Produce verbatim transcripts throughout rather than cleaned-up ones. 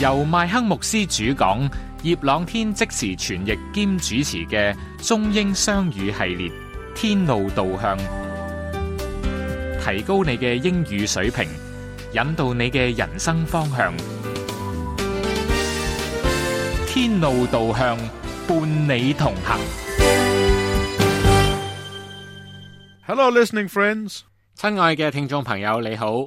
由麥克牧師主講，葉朗天即時傳譯兼主持嘅中英雙語系列《天路導向》，提高你嘅英語水平，引導你嘅人生方向。天路導向，伴你同行。 Hello, listening friends. 親愛嘅聽眾朋友，你好。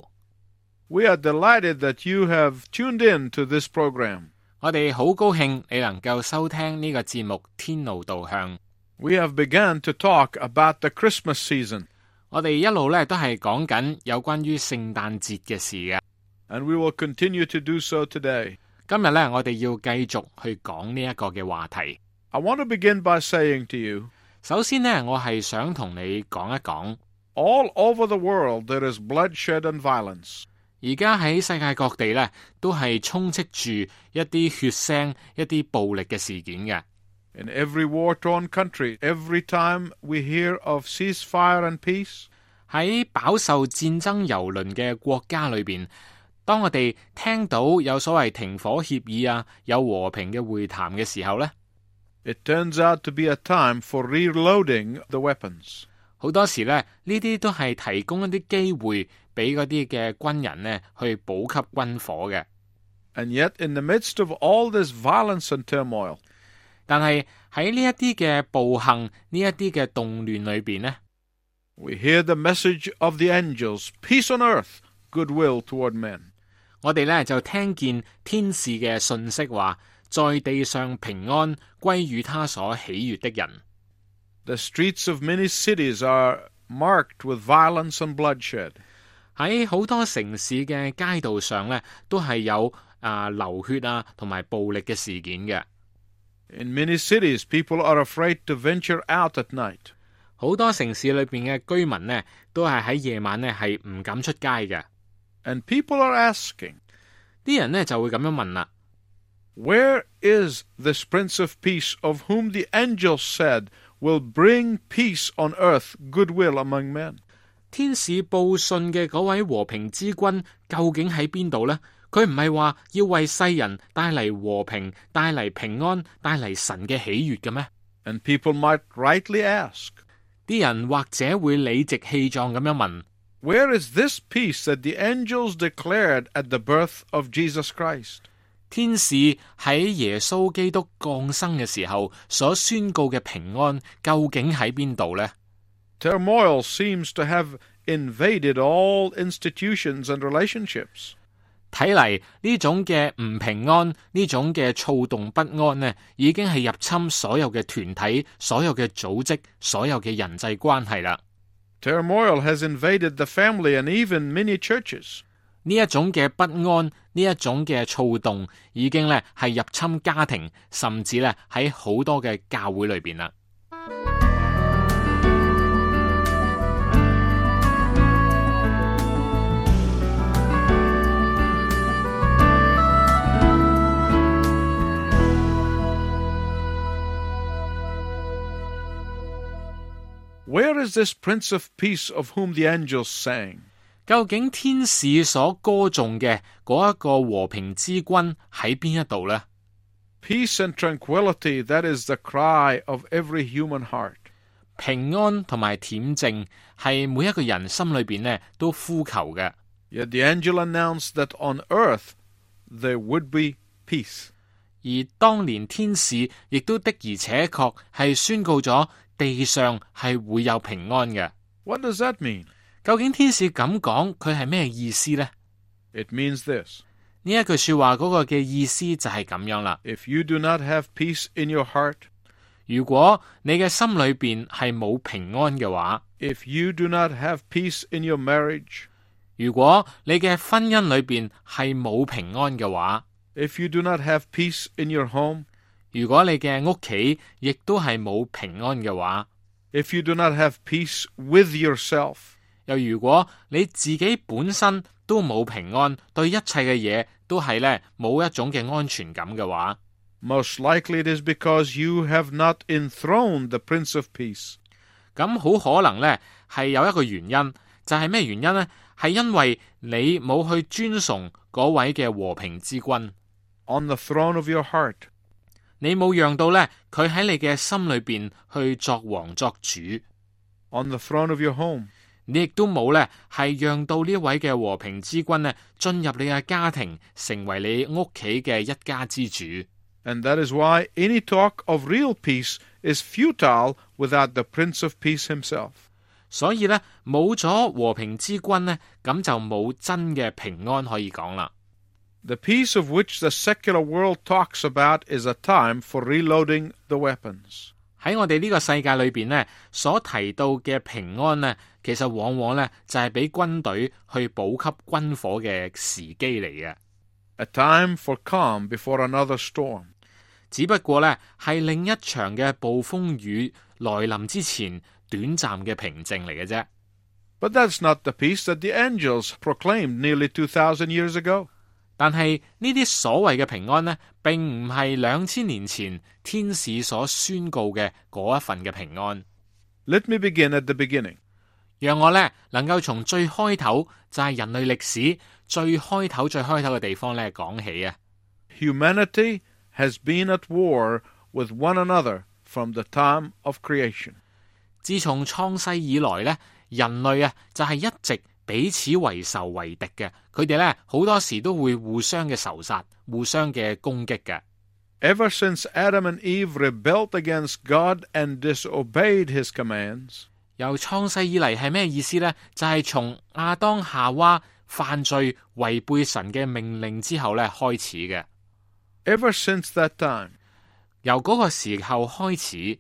We are delighted that you have tuned in to this program. 我哋好高興你能夠收聽呢個節目《天路導向》。 We have begun to talk about the Christmas season. 我哋一路咧都係講緊有關於聖誕節嘅事嘅。 And we will continue to do so today. 今日咧，我哋要繼續去講呢一個嘅話題。 I want to begin by saying to you, 首先呢，我係想同你講一講， all over the world there is bloodshed and violence. 而家喺世界各地咧，都係充斥住一啲血腥、一啲暴力嘅事件嘅。 In every war-torn country, every time we hear of ceasefire and peace, 喺飽受戰爭蹂躪嘅國家裏邊，當我哋聽到有所謂停火協議啊，有和平嘅會談嘅時候呢， it turns out to be a time for reloading the weapons. 好多時呢，呢啲都係提供一啲機會俾嗰啲嘅軍人呢去補給軍火嘅。 And yet, in the midst of all this violence and turmoil, 但係喺呢一啲嘅暴行、呢一啲嘅動亂裏邊呢， we hear the message of the angels, peace on earth, goodwill toward men. 我哋呢就聽見天使嘅訊息話，在地上平安歸於他所喜悅的人。 The streets of many cities are marked with violence and bloodshed. 喺好多城市嘅街道上呢，都係有啊流血啊同埋暴力嘅事件嘅。 In many cities, people are afraid to venture out at night. 好多城市裏邊嘅居民呢，都係喺夜晚呢係唔敢出街嘅。 And people are asking, 啲人呢就會咁樣問啦 where is this Prince of Peace of whom the angels said will bring peace on earth, goodwill among men? 天使報信嘅嗰位和平之君究竟喺邊度呢？佢唔係話要為世人帶嚟和平、帶嚟平安、帶嚟神嘅喜悅嘅咩？ And people might rightly ask, 啲人或者會理直氣壯咁樣問 where is this peace that the angels declared at the birth of Jesus Christ? 天使喺耶穌基督降生嘅時候所宣告嘅平安究竟喺邊度呢？ Turmoil seems to have invaded all institutions and relationships. 睇嚟呢種嘅唔平安，呢種嘅躁動不安呢，已經係入侵所有嘅團體、所有嘅組織、所有嘅人際關係啦。 Turmoil has invaded the family and even many churches. 呢一種嘅不安，呢一種嘅躁動，已經咧係入侵家庭，甚至咧喺好多嘅教會裏邊啦。 Where is this Prince of Peace of whom the angels sang? 究竟天使所歌頌嘅嗰一個和平之君喺邊一度呢？ Peace and tranquility, that is the cry of every human heart. 平安同埋恬靜係每一個人心裏邊呢都呼求嘅。 Yet the angel announced that on earth there would be peace. 而當年天使亦都的而且確係宣告咗地上係會有平安嘅。 What does that mean? 究竟天使咁講，佢係咩意思呢？ It means this. 呢一句說話嗰個嘅意思就係咁樣啦。 If you do not have peace in your heart, 如果你嘅心裏邊係冇平安嘅話， if you do not have peace in your marriage, 如果你嘅婚姻裏邊係冇平安嘅話， if you do not have peace in your home, 如果你嘅屋企亦都係冇平安嘅話， if you do not have peace with yourself, 又如果你自己本身都冇平安，對一切嘅嘢都係咧冇一種嘅安全感嘅話， most likely it is because you have not enthroned the Prince of Peace. 咁好可能咧係有一個原因，就係咩原因呢？係因為你冇去尊崇嗰位嘅和平之君。 on the throne of your heart. 你冇讓到呢，佢喺你嘅心裏邊去作王作主。 On the throne of your home. 你亦都冇呢，係讓到呢位嘅和平之君呢進入你嘅家庭，成為你屋企嘅一家之主。 And that is why any talk of real peace is futile without the Prince of Peace himself. 所以呢，冇咗和平之君呢，咁就冇真嘅平安可以講啦。 The peace of which the secular world talks about is a time for reloading the weapons. 喺我哋呢個世界裏邊呢，所提到嘅平安呢，其實往往呢就係俾軍隊去補給軍火嘅時機嚟嘅。 A time for calm before another storm. 只不過呢，係另一場嘅暴風雨來臨之前短暫嘅平靜嚟嘅啫。 But that's not the peace that the angels proclaimed nearly two thousand years ago. 但係呢啲所謂嘅平安呢，並唔係兩千年前天使所宣告嘅嗰一份嘅平安。 Let me begin at the beginning. 讓我呢能夠從最開頭就係人類歷史最開頭最開頭嘅地方呢講起啊。 Humanity has been at war with one another from the time of creation. 自從創世以來呢，人類啊就係一直彼此為仇為敵嘅，佢哋呢好多時都會互相嘅仇殺，互相嘅攻擊嘅。 Ever since Adam and Eve rebelled against God and disobeyed his commands, 由創世以嚟係咩意思呢？就係從亞當夏娃犯罪違背神嘅命令之後呢開始嘅。 Ever since that time, 由嗰個時候開始。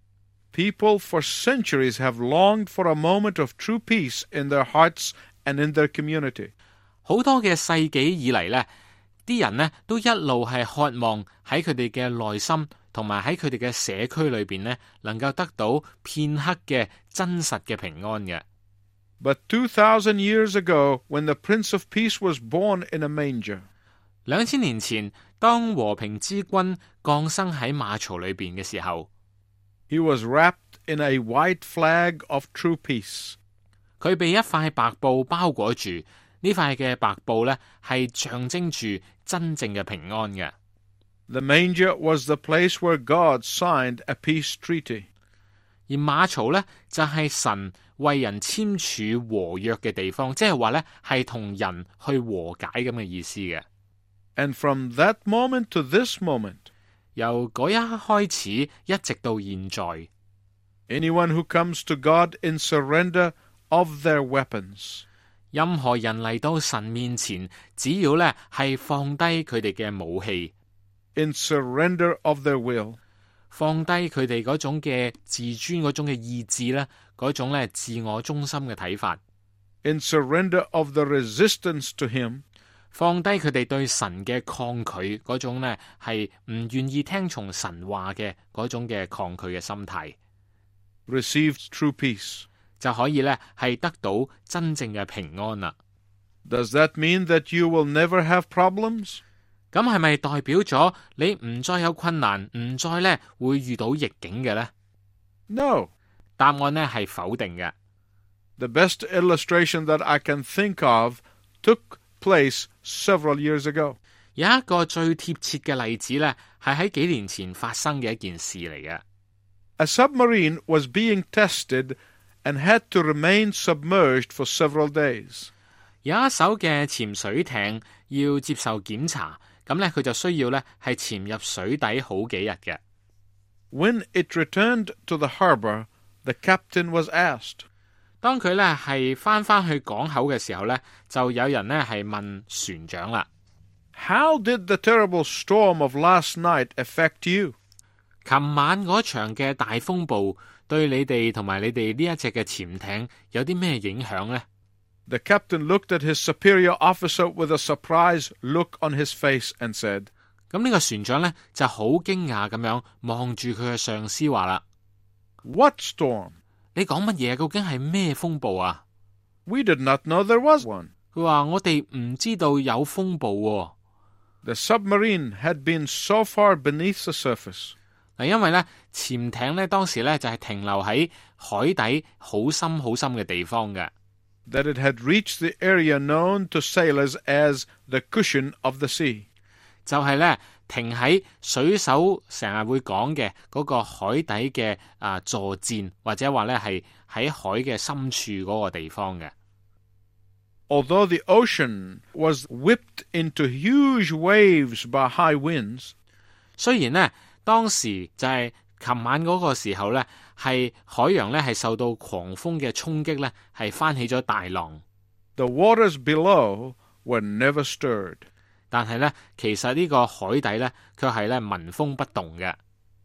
People for centuries have longed for a moment of true peace in their hearts and in their community. 好多嘅世紀以嚟呢，啲人呢都一路係渴望喺佢哋嘅內心同埋喺佢哋嘅社區裏邊呢，能夠得到片刻嘅真實嘅平安嘅。 But two thousand years ago, when the Prince of Peace was born in a manger, 兩千年前，當和平之君降生喺馬槽裏邊嘅時候， he was wrapped in a white flag of true peace. 佢被一塊白布包裹住，呢塊嘅白布呢係象徵住真正嘅平安嘅。 The manger was the place where God signed a peace treaty. 而馬槽呢，就係神為人簽署和約嘅地方，即係話呢係同人去和解咁嘅意思嘅。 And from that moment to this moment, 由嗰一刻開始一直到現在， anyone who comes to God in surrender of their weapons, 任何人嚟到神面前，只要呢係放低佢哋嘅武器， in surrender of their will, 放低佢哋嗰種嘅自尊嗰種嘅意志呢，嗰種呢自我中心嘅睇法， in surrender of the resistance to him, 放低佢哋對神嘅抗拒嗰種呢係唔願意聽從神話嘅嗰種嘅抗拒嘅心態， receives true peace. 就可以呢係得到真正嘅平安啦。 Does that mean that you will never have problems? 咁係咪代表咗你唔再有困難，唔再呢會遇到逆境嘅呢？ No. 答案呢係否定嘅。 The best illustration that I can think of took place several years ago. 有一個最貼切嘅例子呢，係喺幾年前發生嘅一件事嚟嘅。 A submarine was being tested and had to remain submerged for several days. 有一艘嘅潛水艇要接受檢查，咁呢，佢就需要呢係潛入水底好幾日嘅。 When it returned to the harbor, the captain was asked, 當佢呢係翻返去港口嘅時候呢，就有人呢係問船長啦。 How did the terrible storm of last night affect you? 琴晚嗰場嘅大風暴對你哋同埋你哋呢一隻嘅潛艇有啲咩影響呢？ The captain looked at his superior officer with a surprised look on his face and said, 咁呢個船長呢就好驚訝咁樣望住佢嘅上司話啦 What storm? 你講乜嘢？究竟係咩風暴啊？ We did not know there was one. 佢話我哋唔知道有風暴喎。 The submarine had been so far beneath the surface. 嗱，因為咧潛艇咧當時咧就係停留喺海底好深好深嘅地方嘅。 That it had reached the area known to sailors as the cushion of the sea. 就係咧停喺水手成日會講嘅嗰個海底嘅啊坐戰，或者話咧係喺海嘅深處嗰個地方嘅。 Although the ocean was whipped into huge waves by high winds, 雖然呢，當時就係琴晚嗰個時候呢，係海洋呢係受到狂風嘅衝擊呢，係翻起咗大浪。 the waters below were never stirred. 但係呢，其實呢個海底呢，卻係呢紋風不動嘅。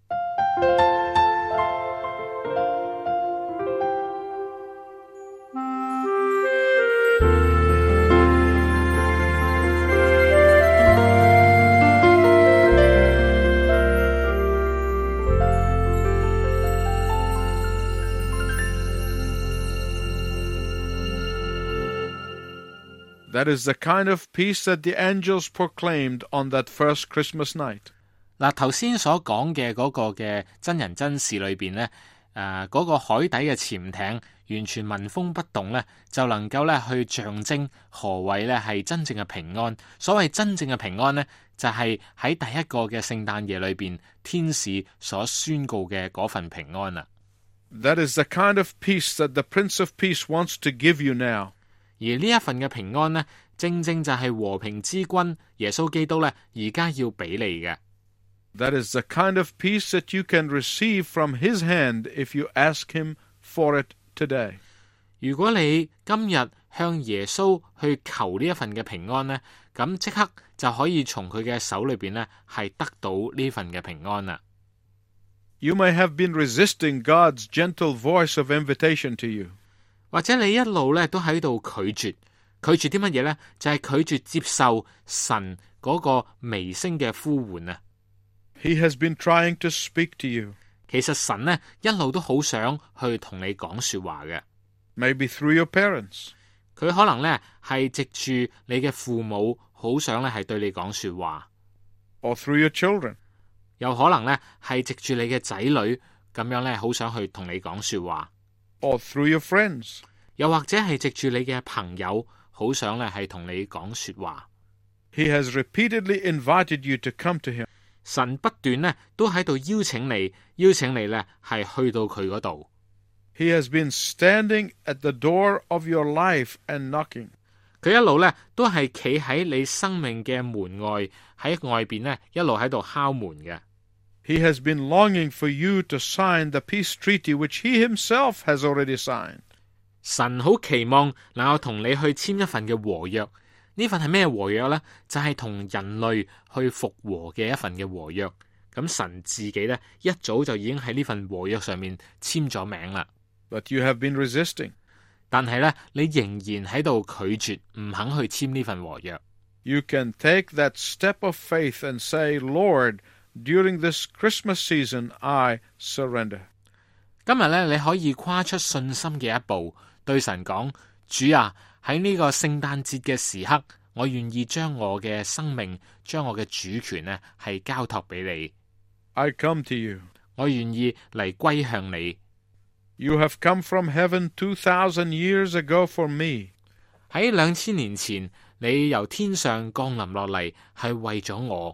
That is the kind of peace that the angels proclaimed on that first Christmas night. 嗱，頭先所講嘅嗰個嘅真人真事裏邊呢，誒、呃、嗰、嗰個海底嘅潛艇完全紋風不動呢，就能夠咧去象徵何謂咧係真正嘅平安。所謂真正嘅平安呢，就係、是、喺第一個嘅聖誕夜裏邊，天使所宣告嘅嗰份平安啦。 That is the kind of peace that the Prince of Peace wants to give you now. 而呢一份嘅平安呢，正正就係和平之君耶穌基督咧，而家要俾你嘅。 That is the kind of peace that you can receive from His hand if you ask Him for it today. 如果你今日向耶穌去求呢一份嘅平安呢，咁即刻就可以從佢嘅手裏邊呢，係得到呢份嘅平安啦。 You may have been resisting God's gentle voice of invitation to you. 或者你一路咧都喺度拒絕，拒絕啲乜嘢呢？就係、是、拒絕接受神嗰個微聲嘅呼喚啊！ He has been trying to speak to you. 其實神呢一路都好想去同你講說話嘅。 Maybe through your parents. 佢可能呢係藉住你嘅父母，好想咧係對你講說話。 Or through your children. 有可能呢係藉住你嘅仔女，咁樣咧好想去同你講說話。 Or through your friends. 又或者係藉住你嘅朋友，好想咧係同你講說話。 He has repeatedly invited you to come to him. 神不斷咧都喺度邀請你，邀請你咧係去到佢嗰度。 He has been standing at the door of your life and knocking. 佢一路咧都係企喺你生命嘅門外，喺外邊咧一路喺度敲門嘅。 He has been longing for you to sign the peace treaty which he himself has already signed. 神好期望能夠同你去簽一份嘅和約。呢份係咩和約呢？就係、是、同人類去復和嘅一份嘅和約。咁神自己咧一早就已經喺呢份和約上面簽咗名啦。 But you have been resisting. 但係咧，你仍然喺度拒絕，唔肯去簽呢份和約。 You can take that step of faith and say, Lord, during this Christmas season, I surrender. 今日咧，你可以跨出信心嘅一步，對神講：主啊，喺呢個聖誕節嘅時刻，我願意將我嘅生命、將我嘅主權呢係交託俾你。 I come to you. 我願意嚟歸向你。 You have come from heaven two thousand years ago for me. 喺兩千年前，你由天上降臨落嚟，係為咗我。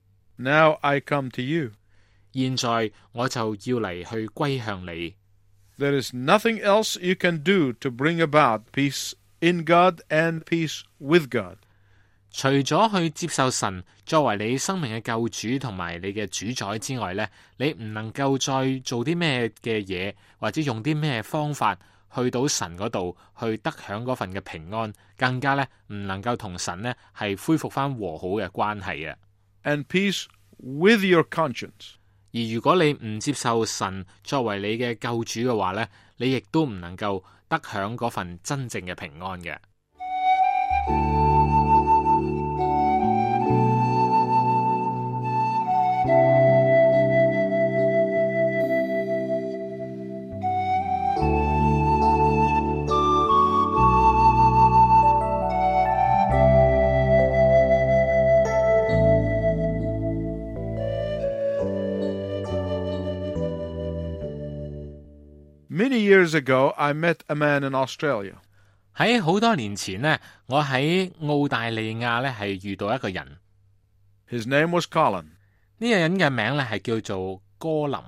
Now I come to you. 現在我就要嚟去歸向你。 There is nothing else you can do to bring about peace in God and peace with God. 除咗去接受神作為你生命嘅救主同埋你嘅主宰之外呢，你唔能夠再做啲咩嘅嘢，或者用啲咩方法去到神嗰度去得享嗰份嘅平安，更加呢唔能夠同神呢係恢復翻和好嘅關係啊。 And peace with your conscience. 而如果你唔接受神作為你嘅救主嘅話呢，你亦都唔能夠得享嗰份真正嘅平安嘅。 Many years ago, I met a man in Australia. 喺好多年前呢，我喺澳大利亞呢係遇到一個人。 His name was Colin. 呢個人嘅名咧係叫做哥林。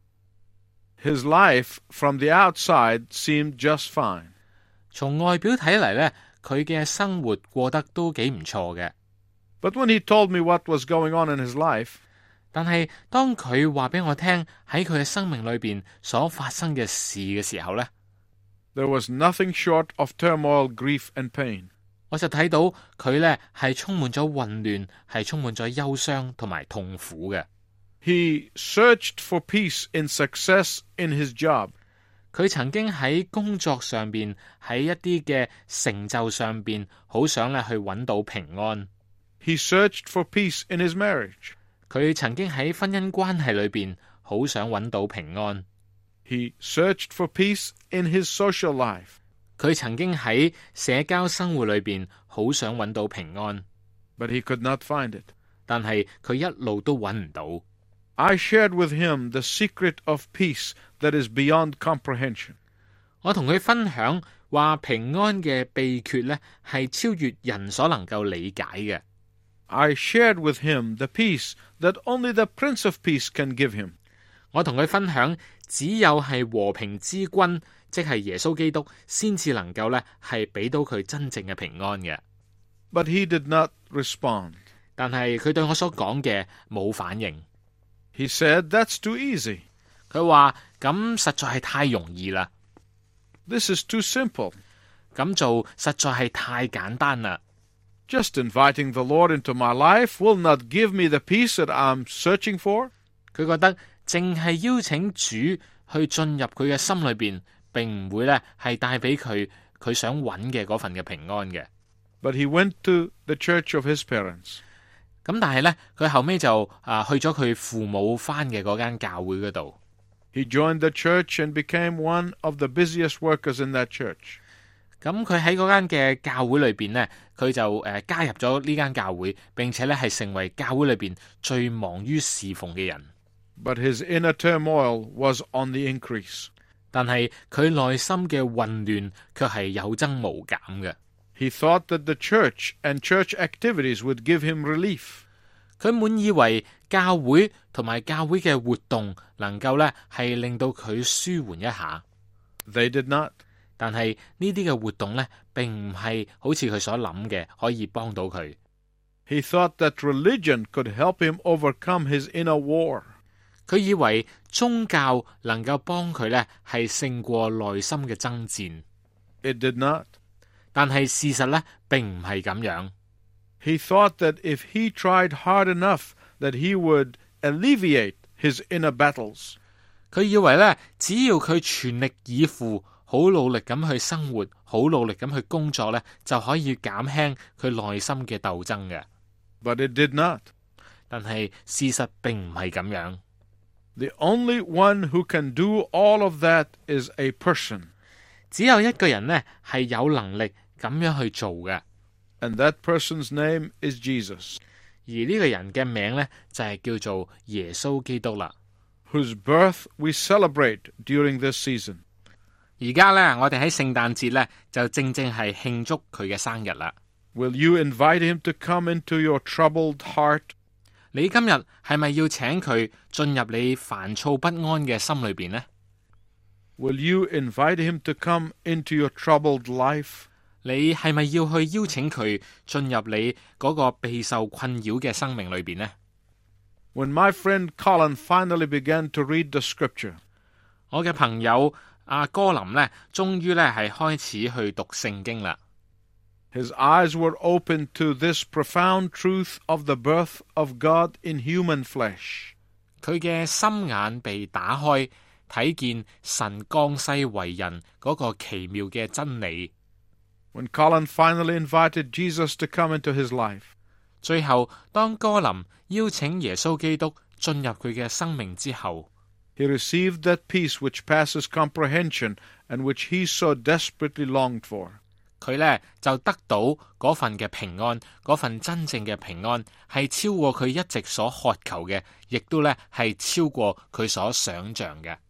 His life from the outside seemed just fine. 從外表睇嚟咧，佢嘅生活過得都幾唔錯嘅。 But when he told me what was going on in his life, 但係當佢話俾我聽喺佢嘅生命裏邊所發生嘅事嘅時候咧， there was nothing short of turmoil, grief, and pain. 我就睇到佢咧係充滿咗混亂，係充滿咗憂傷同埋痛苦嘅。 He searched for peace in success in his job. 佢曾經喺工作上邊，喺一啲嘅成就上邊，好想咧去揾到平安。 He searched for peace in his marriage. 佢曾經喺婚姻關係裏邊，好想揾到平安。 He searched for peace in his social life. 佢曾經喺社交生活裏邊，好想揾到平安。 But he could not find it. 但係佢一路都揾唔到。 I shared with him the secret of peace that is beyond comprehension. 我同佢分享話平安嘅秘訣呢係超越人所能夠理解嘅。 I shared with him the peace that only the Prince of Peace can give him. 我同佢分享，只有係和平之君，即係耶穌基督，先至能夠呢係俾到佢真正嘅平安嘅。 But he did not respond. 但係佢對我所講嘅冇反應。 He said, "That's too easy. 佢話咁實在係太容易啦。 This is too simple. 咁做實在係太簡單啦。 Just inviting the Lord into my life will not give me the peace that I'm searching for." 佢覺得淨係邀請主去進入佢嘅心裏邊，並唔會咧係帶俾佢佢想揾嘅嗰份嘅平安嘅。 But he went to the church of his parents. 咁但係咧，佢後尾就啊去咗佢父母返嘅嗰間教會嗰度。 He joined the church and became one of the busiest workers in that church. 咁佢喺嗰間嘅教會裏邊呢，佢就誒、呃、加入咗呢間教會，並且咧係成為教會裏邊最忙於侍奉嘅人。 But his inner turmoil was on the increase. 但係佢內心嘅混亂卻係有增無減嘅。 He thought that the church and church activities would give him relief. 佢滿以為教會同埋教會嘅活動能夠咧係令到佢舒緩一下。 They did not. 但係呢啲嘅活動咧並唔係好似佢所諗嘅可以幫到佢。 He thought that religion could help him overcome his inner war. 佢以為宗教能夠幫佢咧係勝過內心嘅爭戰。 It did not. 但係事實咧並唔係咁樣。 He thought that if he tried hard enough, that he would alleviate his inner battles. 佢以為咧，只要佢全力以赴，好努力咁去生活，好努力咁去工作咧，就可以減輕佢內心嘅鬥爭嘅。 But it did not. 但係事實並唔係咁樣。 The only one who can do all of that is a person. 只有一個人呢係有能力咁樣去做嘅。 And that person's name is Jesus. 而呢個人嘅名呢，就係叫做耶穌基督啦。 Whose birth we celebrate during this season. 而家呢，我哋喺聖誕節呢，就正正係慶祝佢嘅生日啦。 Will you invite him to come into your troubled heart? 你今日係咪要請佢進入你煩躁不安嘅心裏邊呢？ Will you invite him to come into your troubled life? 你係咪要去邀請佢進入你嗰個備受困擾嘅生命裏邊呢？ When my friend Colin finally began to read the scripture, 我嘅朋友阿哥林呢，終於呢係開始去讀聖經啦。 His eyes were opened to this profound truth of the birth of God in human flesh. 佢嘅心眼被打開，睇見神降世為人嗰個奇妙嘅真理。 When Colin finally invited Jesus to come into his life, 最後，當哥林邀請耶穌基督進入佢嘅生命之後， he received that peace which passes comprehension and which he so desperately longed for. 佢呢就得到嗰份嘅平安，嗰份真正嘅平安係超過佢一直所渴求嘅，亦都呢係超過佢所想象嘅。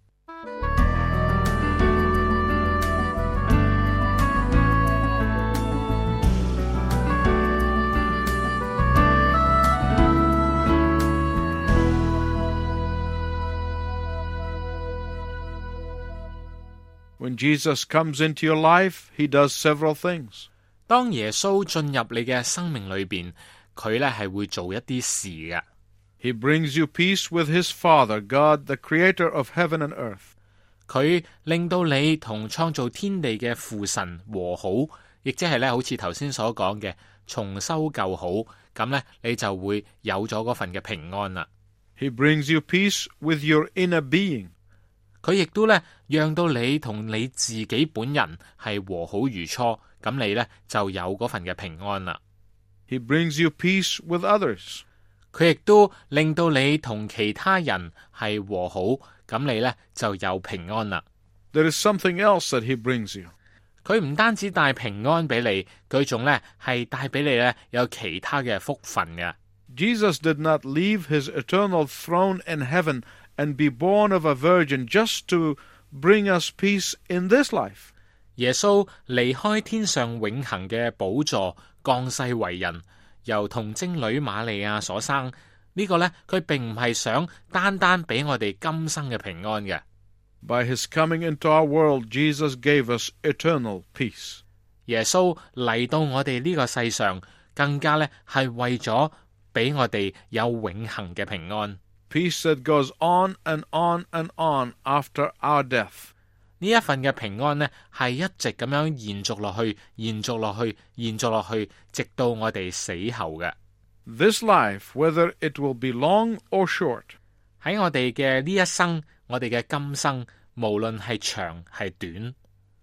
When Jesus comes into your life, he does several things. 當耶穌進入你嘅生命裏邊，佢咧係會做一啲事嘅。 He brings you peace with his Father, God, the creator of heaven and earth. 佢令到你同創造天地嘅父神和好，亦即係咧好似頭先所講嘅重修舊好，咁咧你就會有咗嗰份嘅平安啦。 He brings you peace with your inner being. 佢亦都咧讓到你同你自己本人係和好如初，咁你咧就有嗰份嘅平安啦。 He brings you peace with others. 佢亦都令到你同其他人係和好，咁你咧就有平安啦。 There is something else that he brings you. 佢唔單止帶平安俾你，佢仲咧係帶俾你咧有其他嘅福分嘅。 Jesus did not leave his eternal throne in heaven and be born of a virgin just to bring us peace in this life. 耶穌離開天上永恆嘅寶座，降世為人，由童貞女瑪利亞所生。呢個呢，佢並唔係想單單俾我哋今生嘅平安嘅。 By his coming into our world, Jesus gave us eternal peace. 耶穌嚟到我哋呢個世上，更加呢係為咗俾我哋有永恆嘅平安。 Peace that goes on and on and on after our death. 呢一份嘅平安呢，係一直咁樣延續落去，延續落去，延續落去，直到我哋死後嘅。 This life, whether it will be long or short, 喺我哋嘅呢一生，我哋嘅今生，無論係長係短。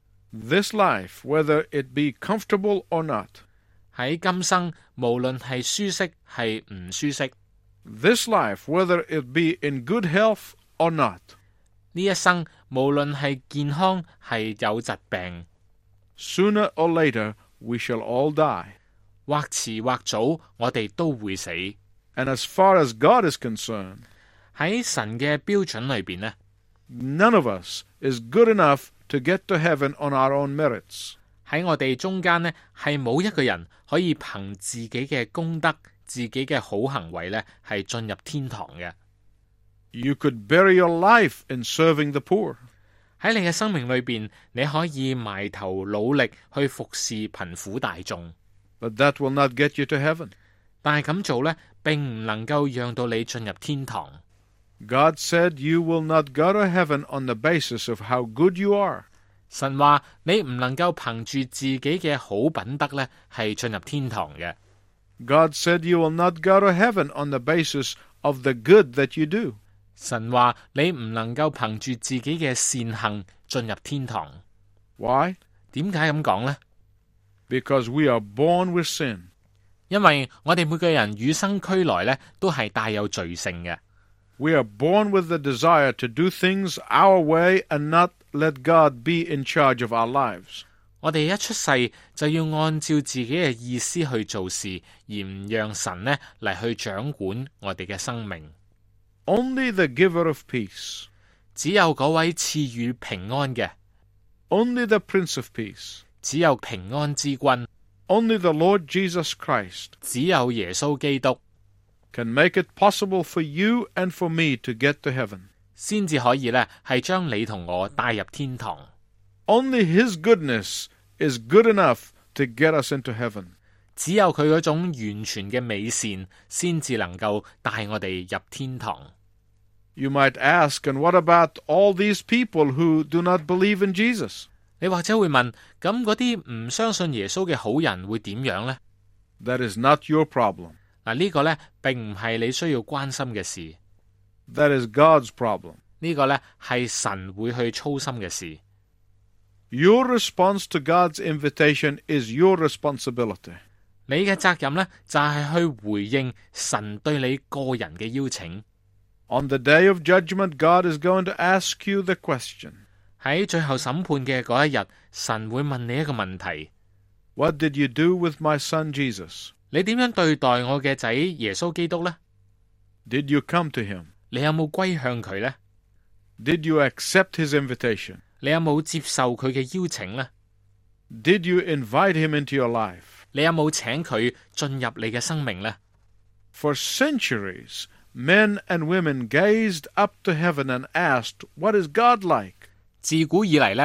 This life, whether it be comfortable or not, 喺今生，無論係舒適係唔舒適。 This life, whether it be in good health or not, 呢一生無論係健康係有疾病， sooner or later we shall all die. 或遲或早我哋都會死。 And as far as God is concerned, 喺神嘅標準裏邊呢， none of us is good enough to get to heaven on our own merits. 喺我哋中間呢，係冇一個人可以憑自己嘅功德、自己嘅好行為呢，係進入天堂嘅。 You could bury your life in serving the poor. 喺你嘅生命裏邊，你可以埋頭努力去服侍貧苦大眾。 But that will not get you to heaven. 但係咁做呢，並唔能夠讓到你進入天堂。 God said you will not go to heaven on the basis of how good you are. 神話你唔能夠憑住自己嘅好品德呢，係進入天堂嘅。 God said you will not go to heaven on the basis of the good that you do. 神話你唔能夠憑住自己嘅善行進入天堂。 Why? 點解咁講呢？ Because we are born with sin. 因為我哋每個人與生俱來呢，都係帶有罪性嘅。 We are born with the desire to do things our way and not let God be in charge of our lives. 我哋一出世就要按照自己嘅意思去做事，而唔讓神呢嚟去掌管我哋嘅生命。 Only the giver of peace, 只有嗰位賜予平安嘅， only the Prince of Peace, 只有平安之君， only the Lord Jesus Christ, 只有耶穌基督， can make it possible for you and for me to get to heaven. 先至可以呢係將你同我帶入天堂。 Only His goodness is good enough to get us into heaven. 只有佢嗰種完全嘅美善，先至能夠帶我哋入天堂。 You might ask, and what about all these people who do not believe in Jesus? 你或者會問，咁嗰啲唔相信耶穌嘅好人會點樣呢？ That is not your problem. 嗱，呢個呢並唔係你需要關心嘅事， That is God's problem. 呢個呢係神會去操心嘅事。 Your response to God's invitation is your responsibility. 你嘅責任呢，就係去回應神對你個人嘅邀請。 On the day of judgment, God is going to ask you the question. 喺最後審判嘅嗰一日，神會問你一個問題： What did you do with my son Jesus? 你點樣對待我嘅仔耶穌基督呢？ Did you come to him? 你有冇歸向佢呢？ Did you accept his invitation? 你有冇接受佢嘅邀請呢？ Did you invite him into your life? 你有冇請佢進入你嘅生命呢？ For centuries, men and women gazed up to heaven and asked, What is God like? 自古以嚟呢，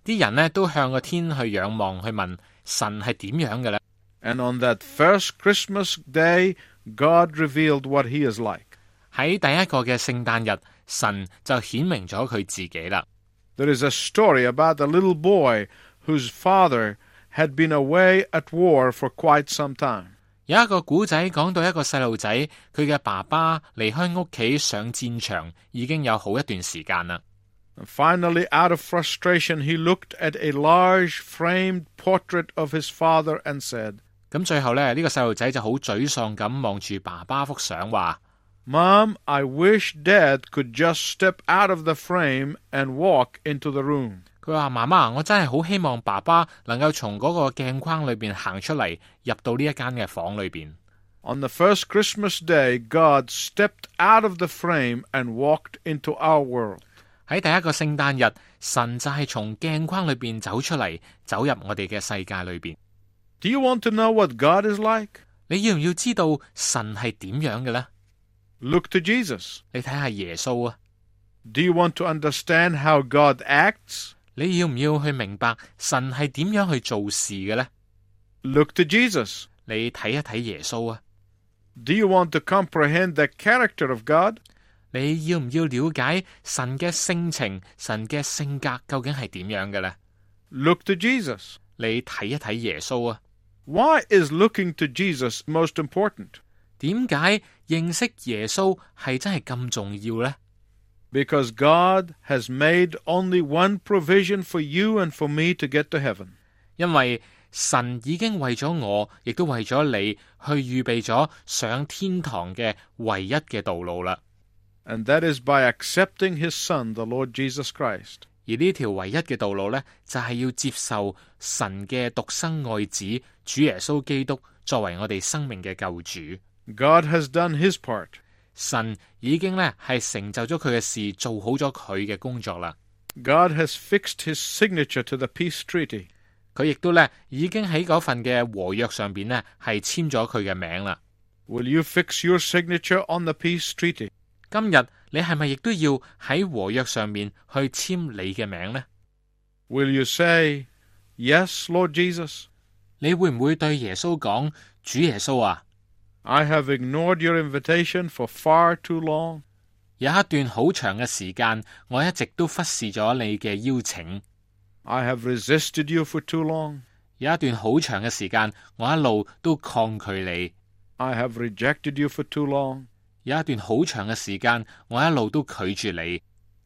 啲人呢都向個天去仰望，去問神係點樣嘅呢？ And on that first Christmas day, God revealed what he is like. 喺第一個嘅聖誕日，神就顯明咗佢自己啦。 There is a story about a little boy whose father had been away at war for quite some time. 有一個古仔講到一個細路仔，佢嘅爸爸離開屋企上戰場已經有好一段時間啦。 And finally, out of frustration, he looked at a large framed portrait of his father and said, 咁最後呢，呢個細路仔就好沮喪咁望住爸爸幅相話， Mom, I wish Dad could just step out of the frame and walk into the room. 佢話媽媽，我真係好希望爸爸能夠從嗰個鏡框裏邊行出嚟，入到呢一間嘅房裏邊。 On the first Christmas day, God stepped out of the frame and walked into our world. 喺第一個聖誕日，神就係從鏡框裏邊走出嚟，走入我哋嘅世界裏邊。 Do you want to know what God is like? 你要唔要知道神係點樣嘅呢？ Look to Jesus. 你睇下耶穌啊！ Do you want to understand how God acts? 你要唔要去明白神係點樣去做事嘅呢？ Look to Jesus. 你睇一睇耶穌啊！ Do you want to comprehend the character of God? 你要唔要了解神嘅性情、神嘅性格究竟係點樣嘅呢？ Look to Jesus. 你睇一睇耶穌啊！ Why is looking to Jesus most important? 點解認識耶穌係真係咁重要呢？ Because God has made only one provision for you and for me to get to heaven. 因為神已經為咗我，亦都為咗你去預備咗上天堂嘅唯一嘅道路啦。 And that is by accepting His Son, the Lord Jesus Christ. 而呢條唯一嘅道路呢，就係要接受神嘅獨生愛子主耶穌基督作為我哋生命嘅救主。 God has done His part. 神已經呢係成就咗佢嘅事，做好咗佢嘅工作啦。 God has fixed His signature to the peace treaty. 佢亦都呢已經喺嗰份嘅和約上邊呢係簽咗佢嘅名啦。 Will you fix your signature on the peace treaty? 今日你係咪亦都要喺和約上面去簽你嘅名呢？ Will you say, Yes, Lord Jesus? 你會唔會對耶穌講，主耶穌啊， I have ignored your invitation for far too long. 有一段好長嘅時間，我一直都忽視咗你嘅邀請。 I have resisted you for too long. 有一段好長嘅時間，我一路都抗拒你。 I have rejected you for too long. 有一段好長嘅時間，我一路都拒絕你。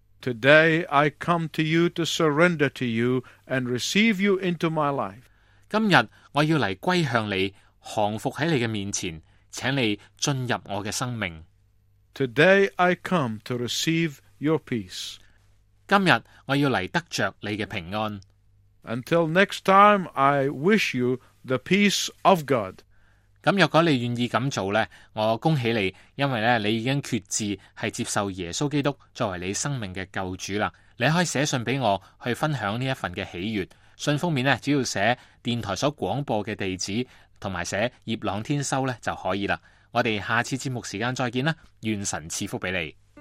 Today I come to you to surrender to you and receive you into my life. 今日我要嚟歸向你，降服喺你嘅面前，請你進入我嘅生命。 Today I come to receive your peace. 今日我要嚟得着你嘅平安。 Until next time, I wish you the peace of God. 咁若果你願意咁做呢，我恭喜你，因為咧你已經決志係接受耶穌基督作為你生命嘅救主啦。你可以寫信俾我，去分享呢一份嘅喜悅。信封面呢，只要寫電台所廣播嘅地址，同埋寫葉朗天收呢就可以啦。我哋下次節目時間再見啦，願神賜福俾你。